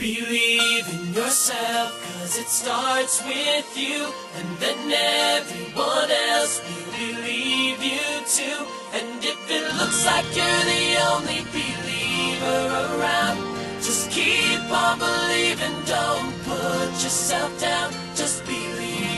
Believe in yourself, 'cause it starts with you, and then everyone else will believe you too. And if it looks like you're the only believer around, just keep on believing, don't put yourself down, just believe.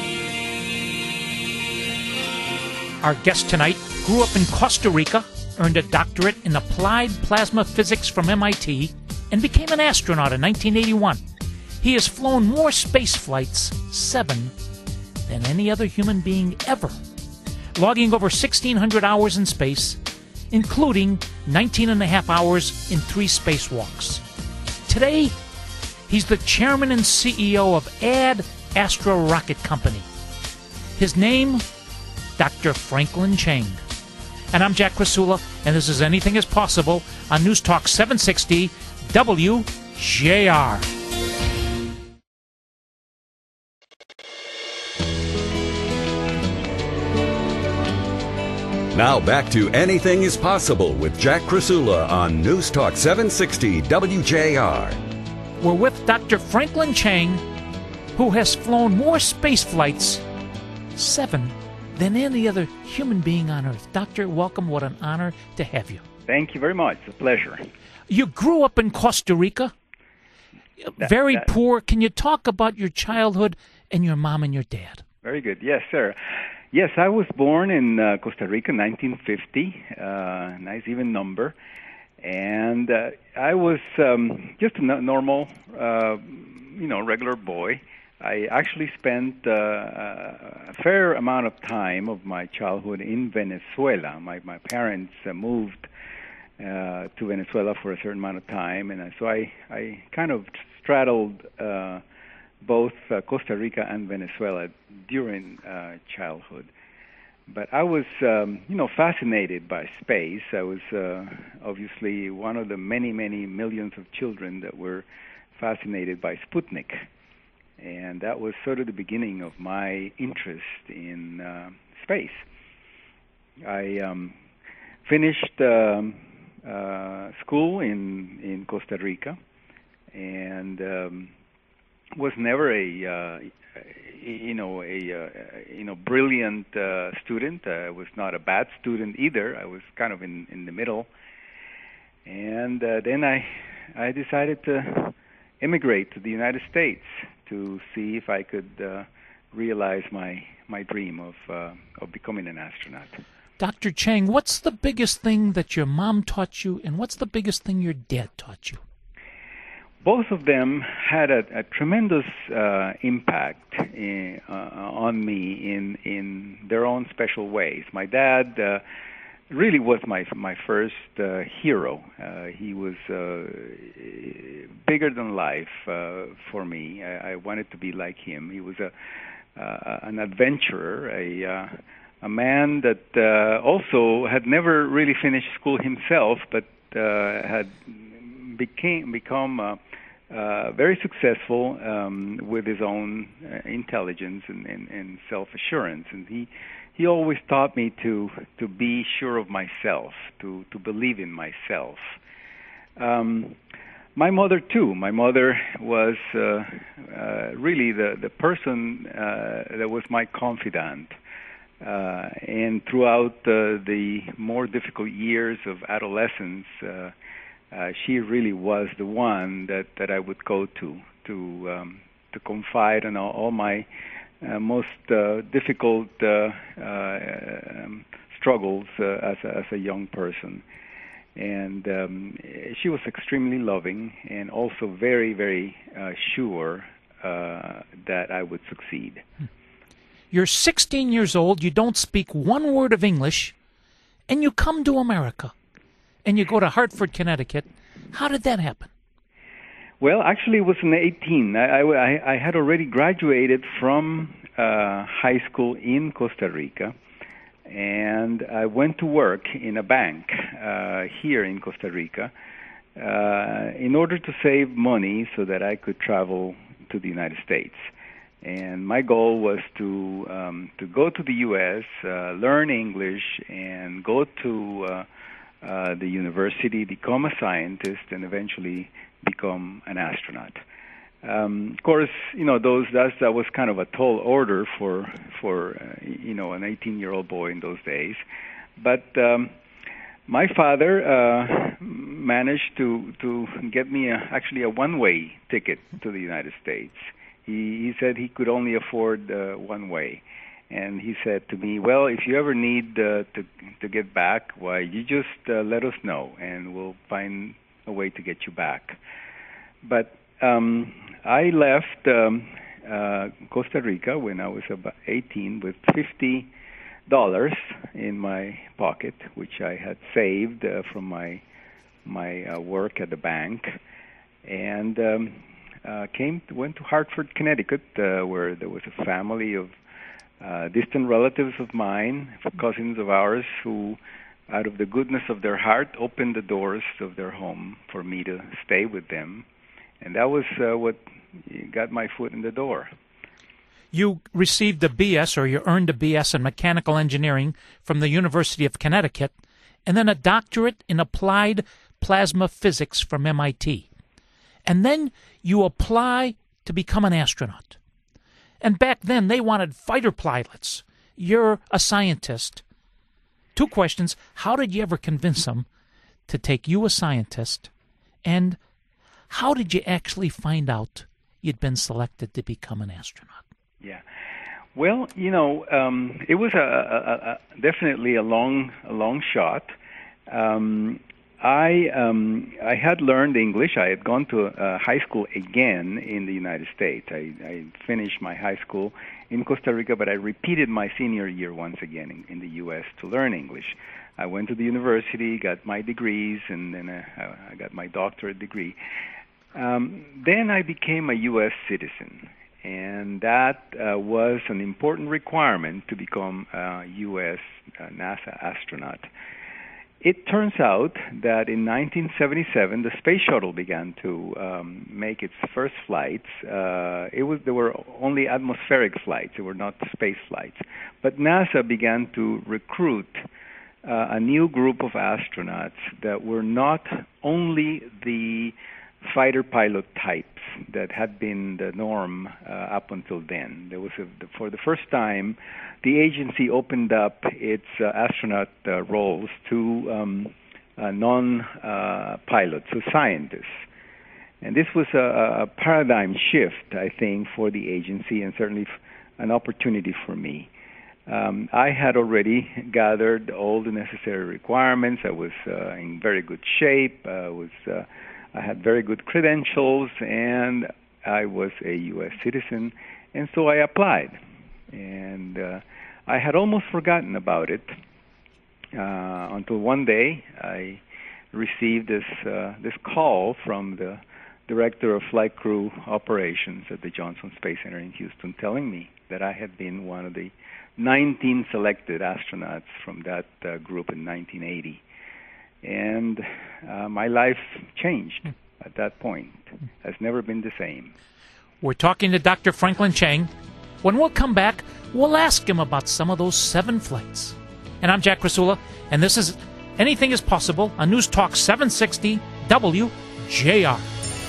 Our guest tonight grew up in Costa Rica, earned a doctorate in applied plasma physics from MIT, and became an astronaut in 1981. He has flown more space flights, 7, than any other human being ever, logging over 1,600 hours in space, including 19 and a half hours in 3 spacewalks. Today, he's the chairman and CEO of Ad Astra Rocket Company. His name, Dr. Franklin Chang. And I'm Jack Krasula, and this is Anything is Possible on News Talk 760 WJR. Now back to Anything is Possible with Jack Krasula on News Talk 760 WJR. We're with Dr. Franklin Chang, who has flown more space flights, 7, than any other human being on Earth. Doctor, welcome. What an honor to have you. Thank you very much. It's a pleasure. You grew up in Costa Rica, very poor. Can you talk about your childhood and your mom and your dad? Very good. Yes, sir. Yes, I was born in Costa Rica in 1950. Nice even number. And I was just a normal, regular boy. I actually spent a fair amount of time of my childhood in Venezuela. My parents moved to Venezuela for a certain amount of time, and so I kind of straddled both Costa Rica and Venezuela during childhood. But I was, fascinated by space. I was obviously one of the many, many millions of children that were fascinated by Sputnik. And that was sort of the beginning of my interest in space. I finished school in Costa Rica, and was never a brilliant student. I was not a bad student either. I was kind of in the middle. And then I decided to immigrate to the United States to see if I could realize my dream of becoming an astronaut. Dr. Chang, what's the biggest thing that your mom taught you, and what's the biggest thing your dad taught you? Both of them had a tremendous impact on me in their own special ways. My dad really was my first hero. He was bigger than life for me. I wanted to be like him. He was an adventurer, a man that also had never really finished school himself, but had become very successful with his own intelligence and self-assurance. And he always taught me to be sure of myself, to believe in myself. My mother, too. My mother was really the person that was my confidant. And throughout the more difficult years of adolescence, she really was the one that I would go to confide on all my most difficult struggles as a young person. And she was extremely loving and also very, very sure that I would succeed. You're 16 years old, you don't speak one word of English, and you come to America, and you go to Hartford, Connecticut. How did that happen? Well, actually, it was in 18. I had already graduated from high school in Costa Rica, and I went to work in a bank here in Costa Rica in order to save money so that I could travel to the United States. And my goal was to go to the U.S., learn English, and go to the university, become a scientist, and eventually become an astronaut. Of course, that was kind of a tall order for an 18-year-old boy in those days. But my father managed to get me actually a one-way ticket to the United States. He said he could only afford one way. And he said to me, well, if you ever need to get back, why, you just let us know, and we'll find a way to get you back. But I left Costa Rica when I was about 18 with $50 in my pocket, which I had saved from my work at the bank, and went to Hartford, Connecticut, where there was a family of distant relatives of mine, cousins of ours, who, out of the goodness of their heart, opened the doors of their home for me to stay with them. And that was what got my foot in the door. You received a BS, or you earned a BS in mechanical engineering from the University of Connecticut, and then a doctorate in applied plasma physics from MIT. And then you apply to become an astronaut. And back then, they wanted fighter pilots. You're a scientist. 2 questions. How did you ever convince them to take you, a scientist? And how did you actually find out you'd been selected to become an astronaut? Yeah. Well, it was definitely a long shot. I had learned English. I had gone to high school again in the United States. I finished my high school in Costa Rica, but I repeated my senior year once again in the U.S. to learn English. I went to the university, got my degrees, and then I got my doctorate degree. Then I became a U.S. citizen, and that was an important requirement to become a U.S. NASA astronaut. It turns out that in 1977, the space shuttle began to make its first flights. There were only atmospheric flights; they were not space flights. But NASA began to recruit a new group of astronauts that were not only the fighter pilot types that had been the norm up until then. There was for the first time, the agency opened up its astronaut roles to non-pilots, so scientists. And this was a paradigm shift, I think, for the agency, and certainly an opportunity for me. I had already gathered all the necessary requirements. I was in very good shape. I had very good credentials, and I was a U.S. citizen, and so I applied. And I had almost forgotten about it until one day I received this call from the director of flight crew operations at the Johnson Space Center in Houston, telling me that I had been one of the 19 selected astronauts from that group in 1980. And my life changed at that point. Has never been the same. We're talking to Dr. Franklin Chang. When we'll come back, we'll ask him about some of those 7 flights. And I'm Jack Krasula, and this is Anything is Possible on News Talk 760 WJR.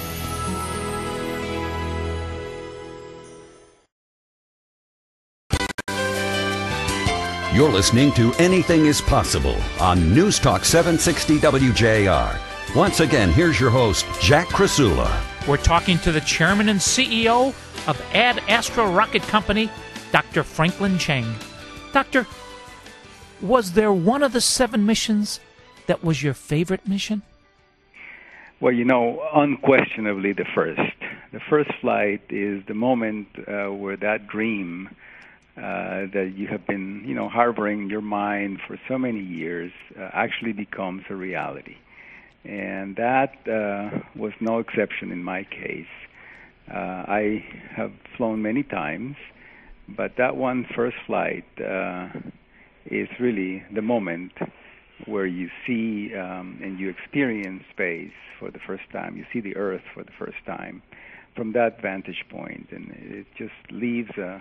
You're listening to Anything is Possible on News Talk 760 WJR. Once again, here's your host, Jack Krasula. We're talking to the chairman and CEO of Ad Astra Rocket Company, Dr. Franklin Chang. Doctor, was there one of the 7 missions that was your favorite mission? Well, unquestionably the first. The first flight is the moment where that dream that you have been, harboring in your mind for so many years actually becomes a reality. And that was no exception in my case. I have flown many times, but that one first flight is really the moment where you see and you experience space for the first time. You see the Earth for the first time from that vantage point, and it just leaves a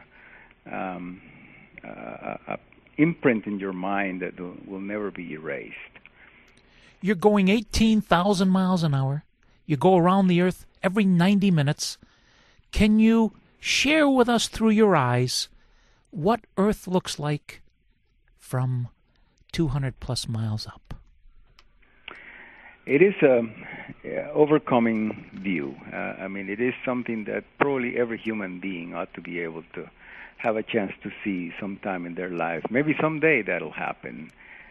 imprint in your mind that will never be erased. You're going 18,000 miles an hour. You go around the Earth every 90 minutes. Can you share with us through your eyes what Earth looks like from 200 plus miles up? It is a overcoming view. I mean, it is something that probably every human being ought to be able to have a chance to see sometime in their life. Maybe someday that'll happen.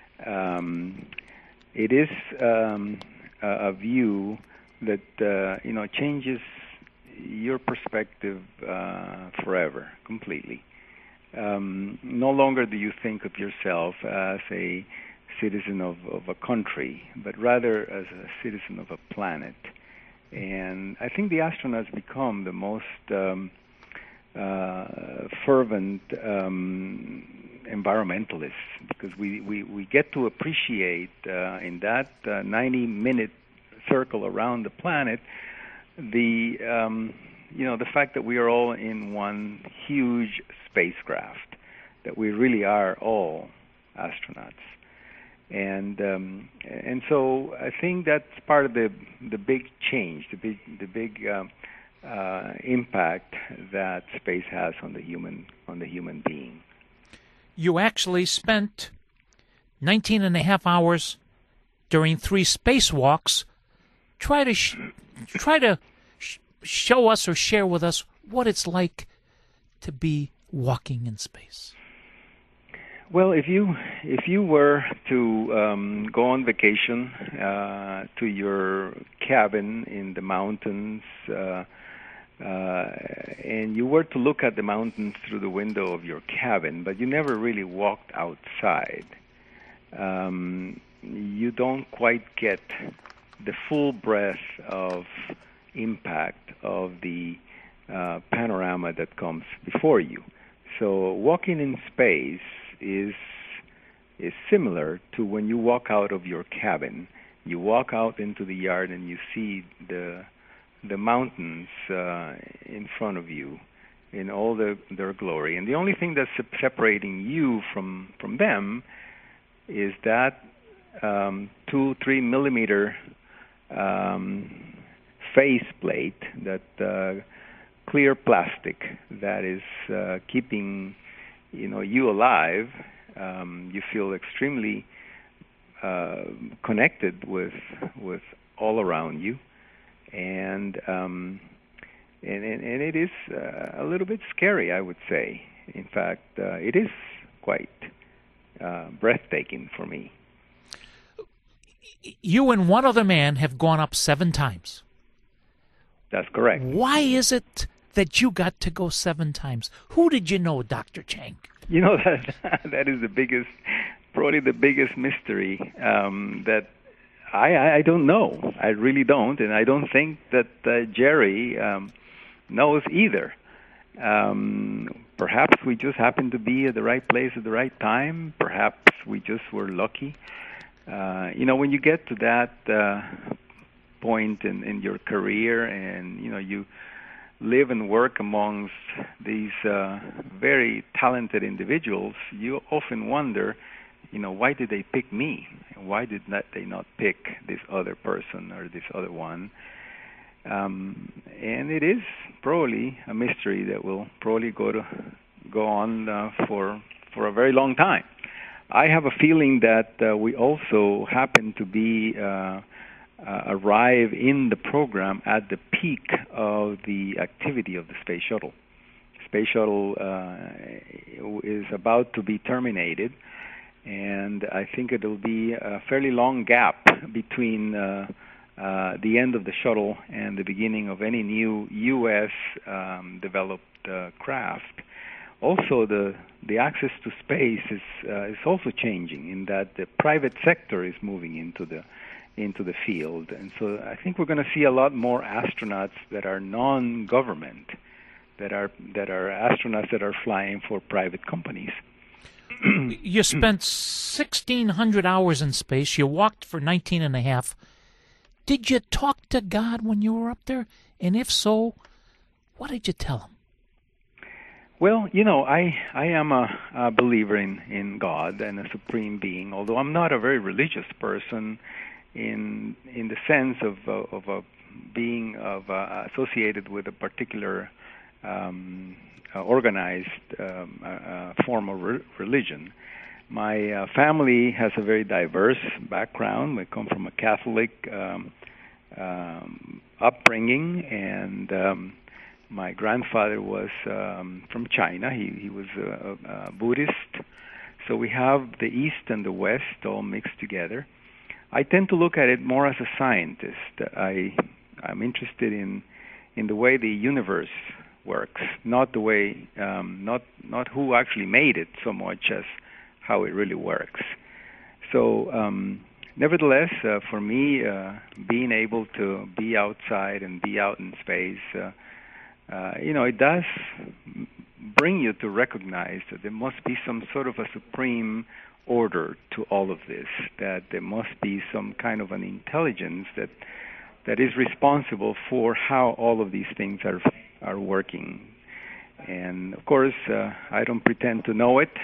It is a view that changes your perspective forever, completely. No longer do you think of yourself as a citizen of a country, but rather as a citizen of a planet. And I think the astronauts become the most fervent environmentalists, because we get to appreciate in that 90-minute circle around the planet the fact that we are all in one huge spacecraft, that we really are all astronauts. And so I think that's part of the big change, the big impact that space has on the human being. You actually spent 19 and a half hours during 3 spacewalks. Try to show us or share with us what it's like to be walking in space. Well, if you were to go on vacation to your cabin in the mountains, and you were to look at the mountains through the window of your cabin, but you never really walked outside, you don't quite get the full breadth of impact of the panorama that comes before you. So walking in space is similar to when you walk out of your cabin. You walk out into the yard and you see the mountains in front of you in all their glory. And the only thing that's separating you from them is that 2-3 millimeter faceplate, that clear plastic that is keeping you alive. You feel extremely connected with all around you, and it is a little bit scary, I would say. In fact, it is quite breathtaking for me. You and one other man have gone up 7 times. That's correct. Why is it that you got to go 7 times? Who did you know, Dr. Chang? That is probably the biggest mystery that I don't know. I really don't, and I don't think that Jerry knows either. Perhaps we just happened to be at the right place at the right time. Perhaps we just were lucky. When you get to that point in your career, and you live and work amongst these very talented individuals, you often wonder, why did they pick me? Why did they not pick this other person or this other one? And it is probably a mystery that will probably go on for a very long time. I have a feeling that we also happen to be arrive in the program at the peak of the activity of the space shuttle. Space shuttle is about to be terminated, and I think it will be a fairly long gap between the end of the shuttle and the beginning of any new U.S. Developed craft. Also, the access to space is also changing, in that the private sector is moving into the field, and so I think we're going to see a lot more astronauts that are non-government, that are astronauts that are flying for private companies. You spent 1,600 hours in space. You walked for 19 and a half. Did you talk to God when you were up there? And if so, what did you tell him? Well, I am a believer in God and a supreme being, although I'm not a very religious person in the sense of being associated with a particular organized form of religion. My family has a very diverse background. We come from a Catholic upbringing, and my grandfather was from China. He was a Buddhist. So we have the East and the West all mixed together. I tend to look at it more as a scientist. I'm interested in the way the universe works, not the way, not who actually made it so much as how it really works. So, nevertheless, for me, being able to be outside and be out in space, it does bring you to recognize that there must be some sort of a supreme order to all of this, that there must be some kind of an intelligence that is responsible for how all of these things are working. And of course, I don't pretend to know it,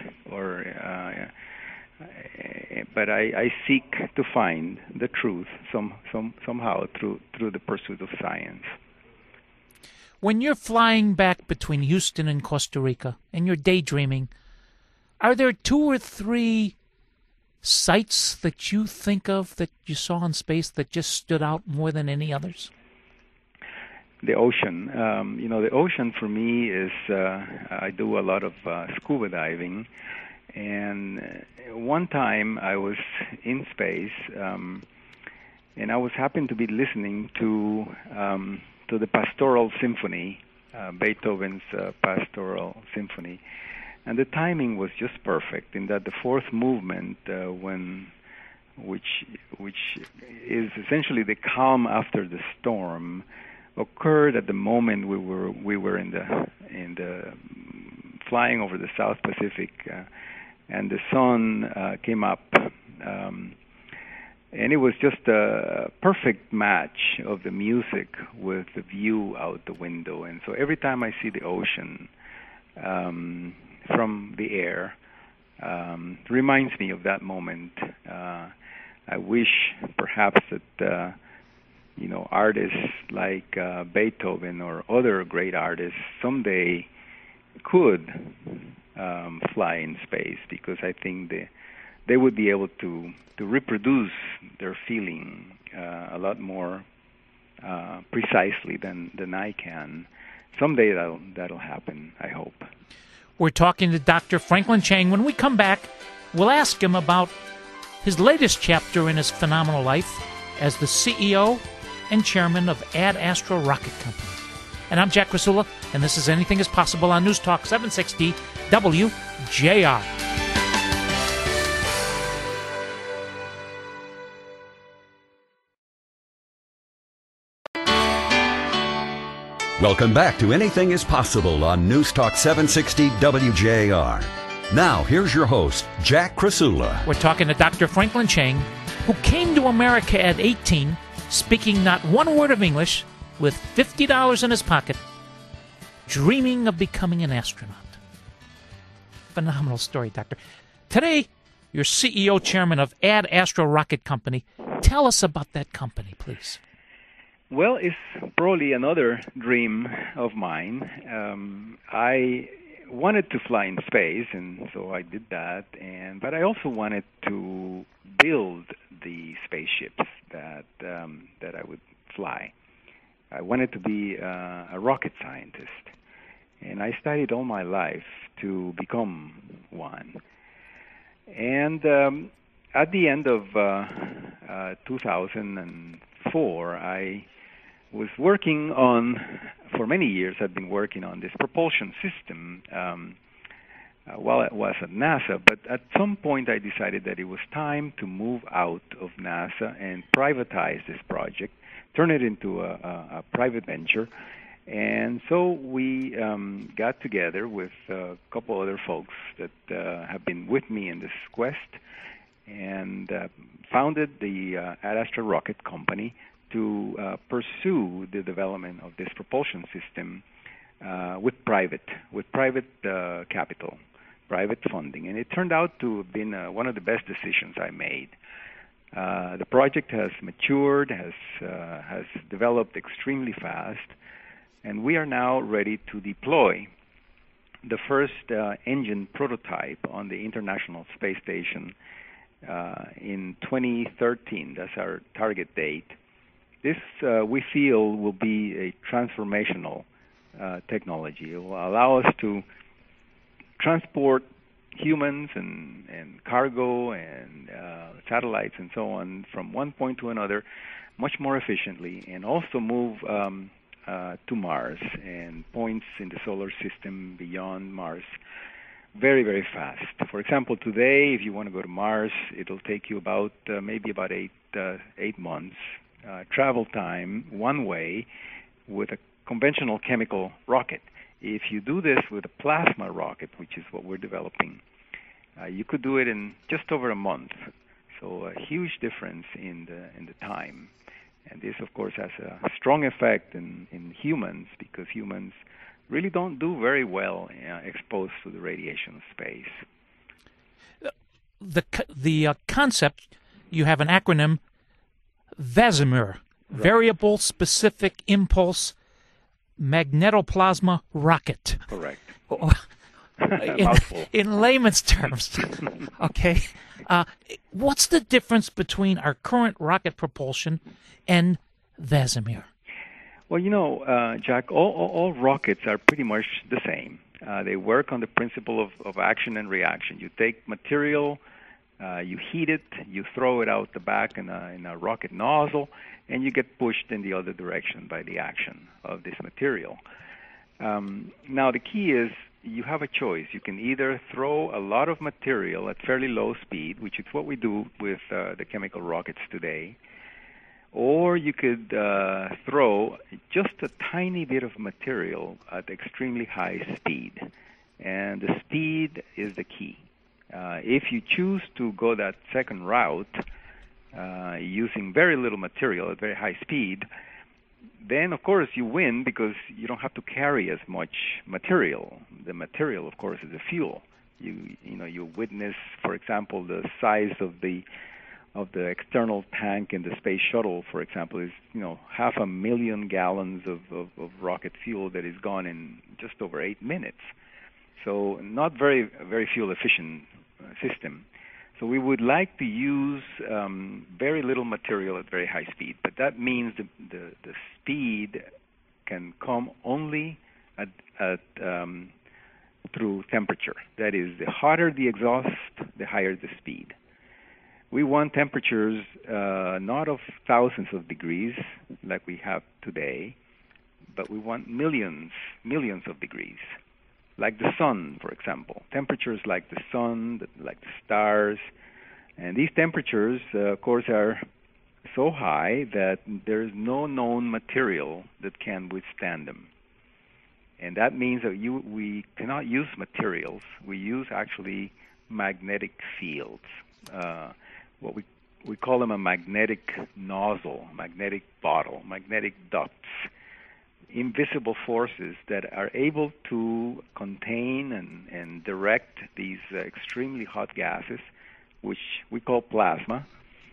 but I seek to find the truth somehow through the pursuit of science. When you're flying back between Houston and Costa Rica and you're daydreaming, are there 2 or 3 sights that you think of that you saw in space that just stood out more than any others? The ocean. The ocean for me is, I do a lot of scuba diving, and one time I was in space, and I was happened to be listening to the Pastoral Symphony, Beethoven's Pastoral Symphony, and the timing was just perfect in that the fourth movement, which is essentially the calm after the storm, occurred at the moment we were in the flying over the South Pacific, and the sun came up, and it was just a perfect match of the music with the view out the window. And so every time I see the ocean from the air, it reminds me of that moment. I wish perhaps that artists like Beethoven or other great artists someday could fly in space, because I think they would be able to reproduce their feeling a lot more precisely than I can. Someday that'll happen, I hope. We're talking to Dr. Franklin Chang. When we come back, we'll ask him about his latest chapter in his phenomenal life as the CEO and chairman of Ad Astra Rocket Company. And I'm Jack Krasula, and this is Anything is Possible on News Talk 760 WJR. Welcome back to Anything is Possible on News Talk 760 WJR. Now, here's your host, Jack Krasula. We're talking to Dr. Franklin Chang, who came to America at 18, speaking not one word of English, with $50 in his pocket, dreaming of becoming an astronaut. Phenomenal story, Doctor. Today, you're CEO, chairman of Ad Astra Rocket Company. Tell us about that company, please. Well, it's probably another dream of mine. I wanted to fly in space, and so I did that. But I also wanted to build the spaceships that I would fly. I wanted to be a rocket scientist, and I studied all my life to become one. And at the end of 2004, I was working on, for many years I've been working on this propulsion system while I was at NASA, but at some point I decided that it was time to move out of NASA and privatize this project, turn it into a private venture. And so we got together with a couple other folks that have been with me in this quest, and founded the Ad Astra Rocket Company to pursue the development of this propulsion system with private capital, private funding. And it turned out to have been one of the best decisions I made. The project has matured, has developed extremely fast. And we are now ready to deploy the first engine prototype on the International Space Station in 2013. That's our target date. This, we feel, will be a transformational technology. It will allow us to transport humans and cargo and satellites and so on from one point to another much more efficiently, and also move to Mars and points in the solar system beyond Mars very, very fast. For example, today, if you want to go to Mars, it'll take you about maybe about 8 months travel time one way with a conventional chemical rocket. If you do this with a plasma rocket, which is what we're developing, you could do it in just over a month. So a huge difference in the time. And this, of course, has a strong effect in humans, because humans really don't do very well exposed to the radiation of space. The concept, you have an acronym, VASIMR, right. Variable Specific Impulse Magnetoplasma Rocket. Correct. in layman's terms. Okay. What's the difference between our current rocket propulsion and VASIMR? Well, you know, Jack, all rockets are pretty much the same. They work on the principle of action and reaction. You take material, you heat it, you throw it out the back in a rocket nozzle, and you get pushed in the other direction by the action of this material. Now, the key is you have a choice. You can either throw a lot of material at fairly low speed, which is what we do with the chemical rockets today, or you could throw just a tiny bit of material at extremely high speed. And the speed is the key. If you choose to go that second route, using very little material at very high speed, then, of course, you win because you don't have to carry as much material. The material, of course, is the fuel. You witness, for example, the size of the external tank in the space shuttle, for example, is 500,000 gallons of rocket fuel that is gone in just over 8 minutes. So not very, very fuel efficient system. So we would like to use very little material at very high speed, but that means the speed can come only through temperature. That is, the hotter the exhaust, the higher the speed. We want temperatures not of thousands of degrees like we have today, but we want millions of degrees. Like the sun, for example. Temperatures like the sun, like the stars. And these temperatures, of course, are so high that there is no known material that can withstand them. And that means that we cannot use materials. We use actually magnetic fields. What we call them a magnetic nozzle, magnetic bottle, magnetic ducts. Invisible forces that are able to contain and direct these extremely hot gases, which we call plasma,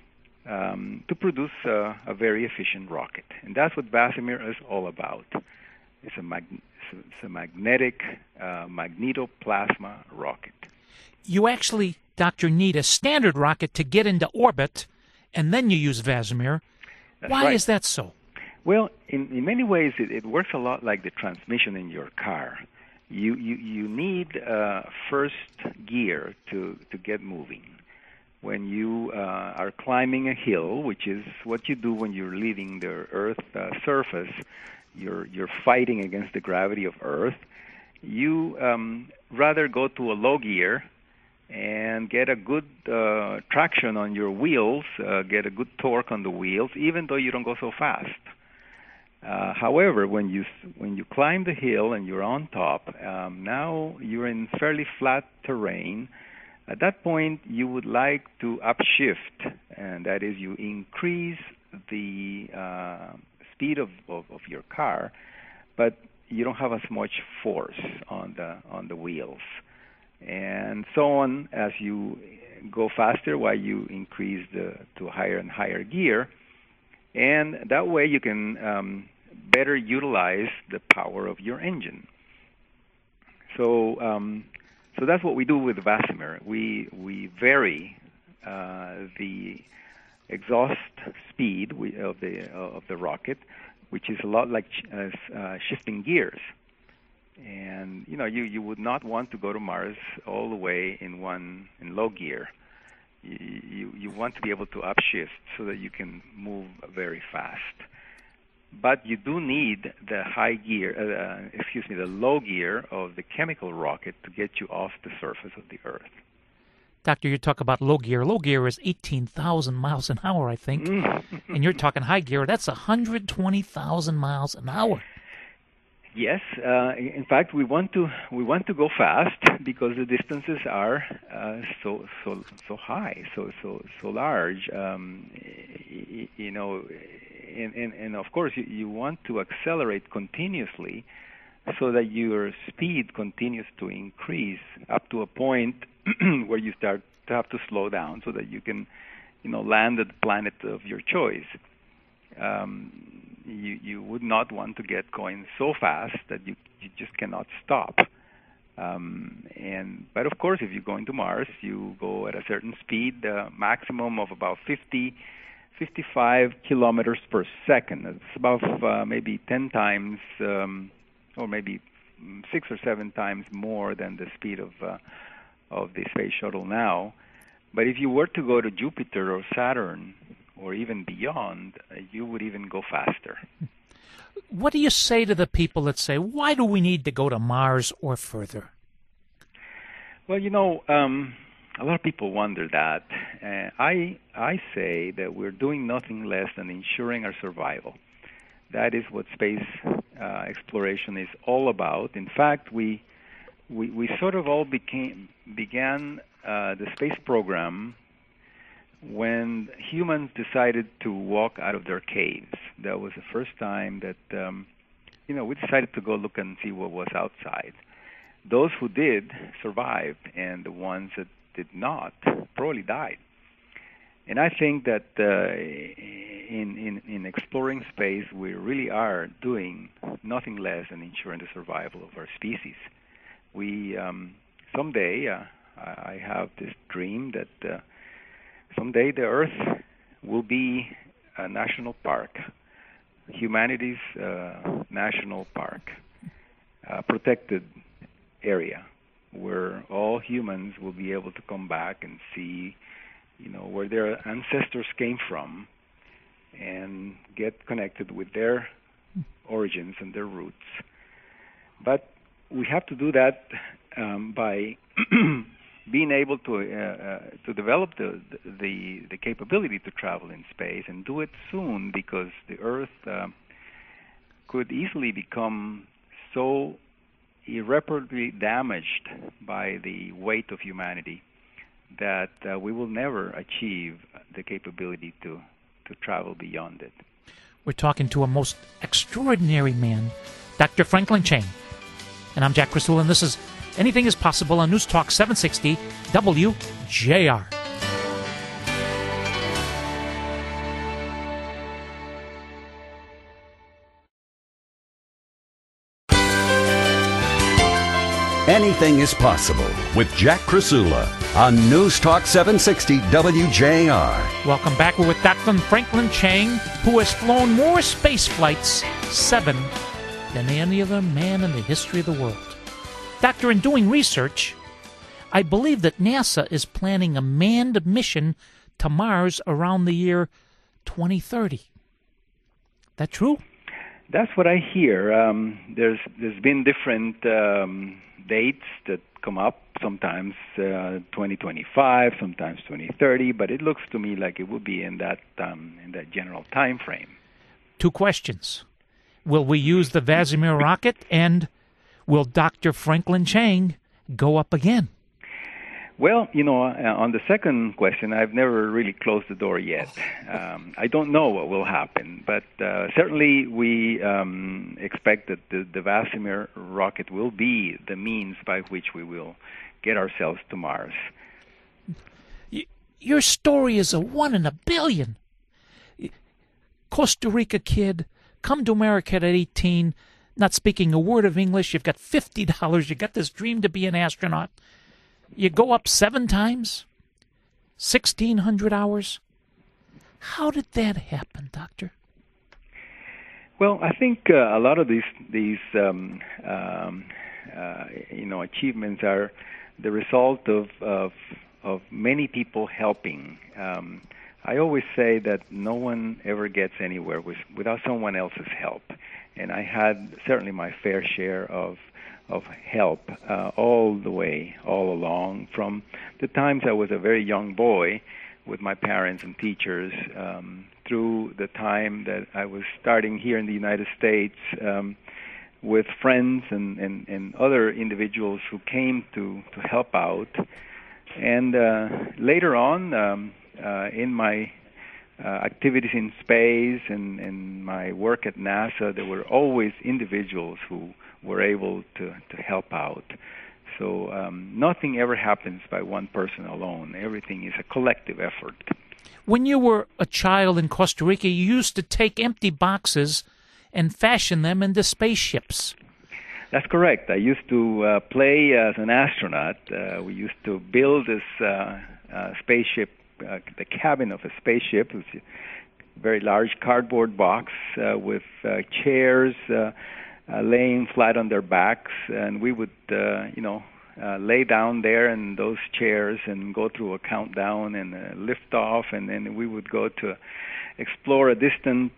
to produce a very efficient rocket. And that's what VASIMR is all about. It's a magnetic magnetoplasma rocket. You actually, Doctor, need a standard rocket to get into orbit, and then you use VASIMR. Why right. is that so? Well, in many ways, it works a lot like the transmission in your car. You need first gear to get moving. When you are climbing a hill, which is what you do when you're leaving the Earth's surface, you're fighting against the gravity of Earth. You rather go to a low gear and get a good traction on your wheels, get a good torque on the wheels, even though you don't go so fast. However, when you climb the hill and you're on top, now you're in fairly flat terrain. At that point, you would like to upshift, and that is you increase the speed of your car, but you don't have as much force on the wheels. And so on as you go faster while you increase to higher and higher gear. And that way you can better utilize the power of your engine. So that's what we do with the Vasimer. We vary the exhaust speed of the rocket, which is a lot like shifting gears. And you would not want to go to Mars all the way in low gear. You want to be able to upshift so that you can move very fast. But you do need the the low gear of the chemical rocket to get you off the surface of the Earth. Doctor, you talk about low gear. Low gear is 18,000 miles an hour, I think. And you're talking high gear. That's 120,000 miles an hour. Yes. In fact, we want to go fast because the distances are so high, so large. And of course, you want to accelerate continuously so that your speed continues to increase up to a point where you start to have to slow down so that you can, land at the planet of your choice. You would not want to get going so fast that you just cannot stop. But of course, if you're going to Mars, you go at a certain speed, maximum of about 55 kilometers per second. It's about maybe 10 times, or maybe 6 or 7 times more than the speed of the space shuttle now. But if you were to go to Jupiter or Saturn, or even beyond, you would even go faster. What do you say to the people that say, why do we need to go to Mars or further? Well, a lot of people wonder that. I say that we're doing nothing less than ensuring our survival. That is what space exploration is all about. In fact, we sort of all began the space program when humans decided to walk out of their caves. That was the first time that we decided to go look and see what was outside. Those who did survived, and the ones that did not probably died. And I think that in exploring space, we really are doing nothing less than ensuring the survival of our species. We someday, I have this dream that someday the Earth will be a national park, humanity's national park, a protected area where all humans will be able to come back and see, where their ancestors came from and get connected with their origins and their roots. But we have to do that by being able to develop the capability to travel in space, and do it soon, because the Earth could easily become so irreparably damaged by the weight of humanity that we will never achieve the capability to travel beyond it. We're talking to a most extraordinary man, Dr. Franklin Chang. And I'm Jack Crisula, and this is Anything is Possible on News Talk 760 WJR. Anything is Possible with Jack Crisula on News Talk 760 WJR. Welcome back. We're with Dr. Franklin Chang, who has flown more space flights, 7, than any other man in the history of the world. Doctor, in doing research, I believe that NASA is planning a manned mission to Mars around the year 2030. That true? That's what I hear. There's been different dates that come up, sometimes 2025, sometimes 2030, but it looks to me like it will be in that general time frame. 2 questions. Will we use the Vasimer rocket, and will Dr. Franklin Chang go up again? Well, on the second question, I've never really closed the door yet. I don't know what will happen, but certainly we expect that the Vasimer rocket will be the means by which we will get ourselves to Mars. Your story is a 1 in a billion. Costa Rica kid, come to America at 18, not speaking a word of English. You've got $50. You got this dream to be an astronaut. You go up 7 times, 1,600 hours. How did that happen, Doctor? Well, I think a lot of these achievements are the result of many people helping. I always say that no one ever gets anywhere without someone else's help, and I had certainly my fair share of help all along, from the times I was a very young boy with my parents and teachers, through the time that I was starting here in the United States with friends and other individuals who came to help out. And later on, in my activities in space and my work at NASA, there were always individuals who were able to help out. So nothing ever happens by one person alone. Everything is a collective effort. When you were a child in Costa Rica, you used to take empty boxes and fashion them into spaceships. That's correct. I used to play as an astronaut. We used to build this spaceship, the cabin of a spaceship. It was a very large cardboard box with chairs laying flat on their backs, and we would, lay down there in those chairs and go through a countdown and lift off, and then we would go to explore a distant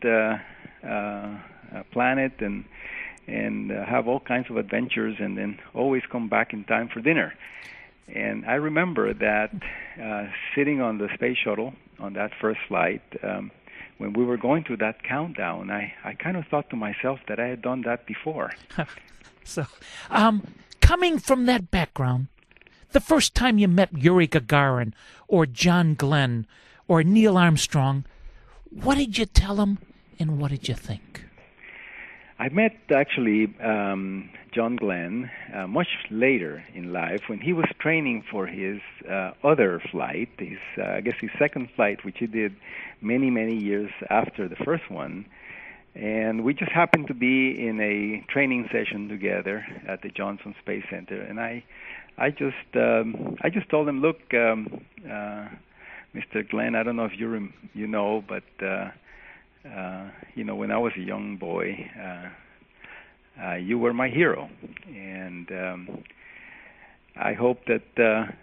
planet and have all kinds of adventures, and then always come back in time for dinner. And I remember that sitting on the space shuttle on that first flight, when we were going through that countdown, I kind of thought to myself that I had done that before. So, coming from that background, the first time you met Yuri Gagarin or John Glenn or Neil Armstrong, what did you tell them and what did you think? I met, actually, John Glenn much later in life when he was training for his other flight, his second flight, which he did many, many years after the first one. And we just happened to be in a training session together at the Johnson Space Center, and I just told him, look, Mr. Glenn, I don't know if you know, but when I was a young boy, you were my hero, and I hope that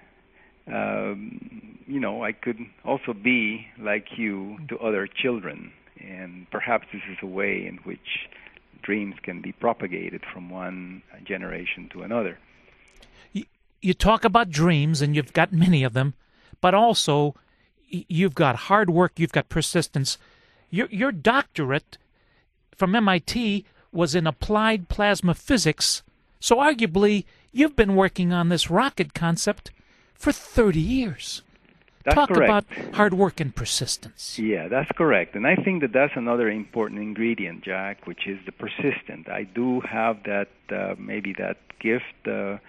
I could also be like you to other children. And perhaps this is a way in which dreams can be propagated from one generation to another. You talk about dreams, and you've got many of them, but also you've got hard work, you've got persistence. Your doctorate from MIT was in applied plasma physics, so arguably you've been working on this rocket concept for 30 years. That's correct. Talk about hard work and persistence. Yeah, that's correct. And I think that that's another important ingredient, Jack, which is the persistent. I do have that, maybe that gift that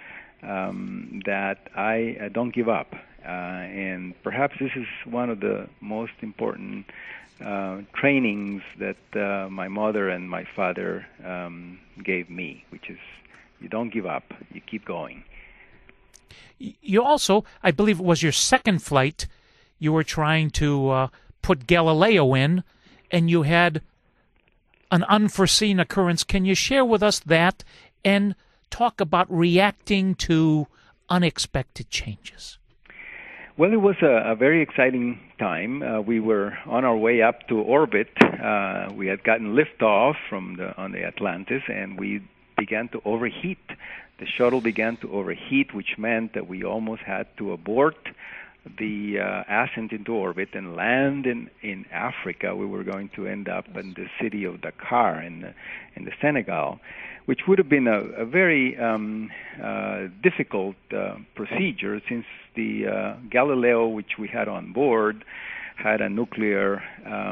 I don't give up. And perhaps this is one of the most important trainings that my mother and my father gave me, which is you don't give up, you keep going. You also, I believe it was your second flight, you were trying to put Galileo in, and you had an unforeseen occurrence. Can you share with us that and talk about reacting to unexpected changes? Well, it was a very exciting time. We were on our way up to orbit. We had gotten liftoff on the Atlantis, and we began to overheat. The shuttle began to overheat, which meant that we almost had to abort the ascent into orbit and land in Africa. We were going to end up in the city of Dakar in the Senegal, which would have been a very difficult procedure, since the Galileo, which we had on board, had a nuclear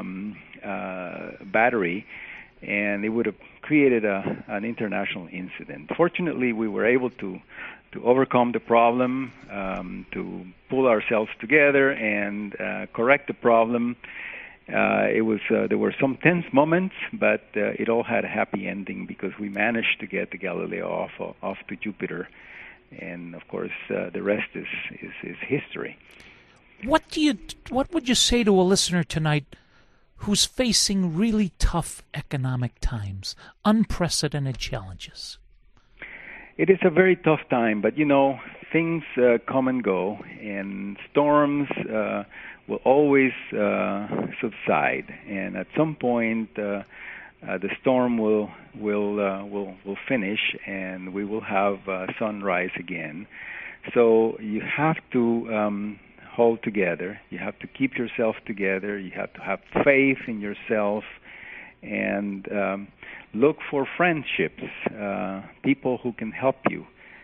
battery, and it would have created an international incident. Fortunately, we were able to overcome the problem, to pull ourselves together and correct the problem. There were some tense moments, but it all had a happy ending because we managed to get the Galileo off to Jupiter, and of course the rest is history. What would you say to a listener tonight who's facing really tough economic times, unprecedented challenges? It is a very tough time, but things come and go, and storms will always subside, and at some point the storm will finish, and we will have sunrise again. So you have to hold together. You have to keep yourself together. You have to have faith in yourself, and look for friendships, people who can help you.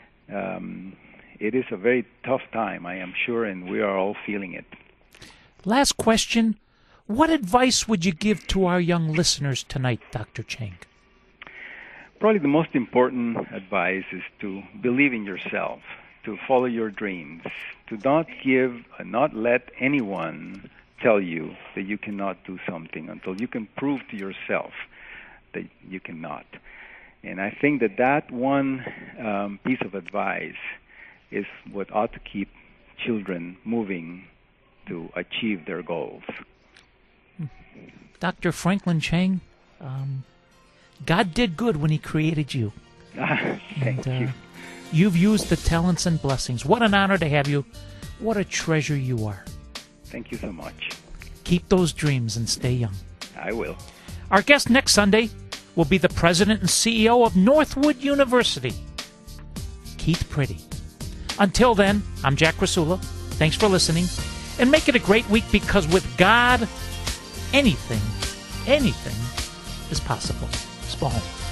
It is a very tough time, I am sure, and we are all feeling it. Last question. What advice would you give to our young listeners tonight, Dr. Chang? Probably the most important advice is to believe in yourself, to follow your dreams, to not let anyone tell you that you cannot do something until you can prove to yourself that you cannot. And I think that one piece of advice is what ought to keep children moving to achieve their goals. Dr. Franklin Chang, God did good when He created you. Thank you. You've used the talents and blessings. What an honor to have you. What a treasure you are. Thank you so much. Keep those dreams and stay young. I will. Our guest next Sunday will be the president and CEO of Northwood University, Keith Priddy. Until then, I'm Jack Rasula. Thanks for listening, and make it a great week, because with God, anything is possible. Small.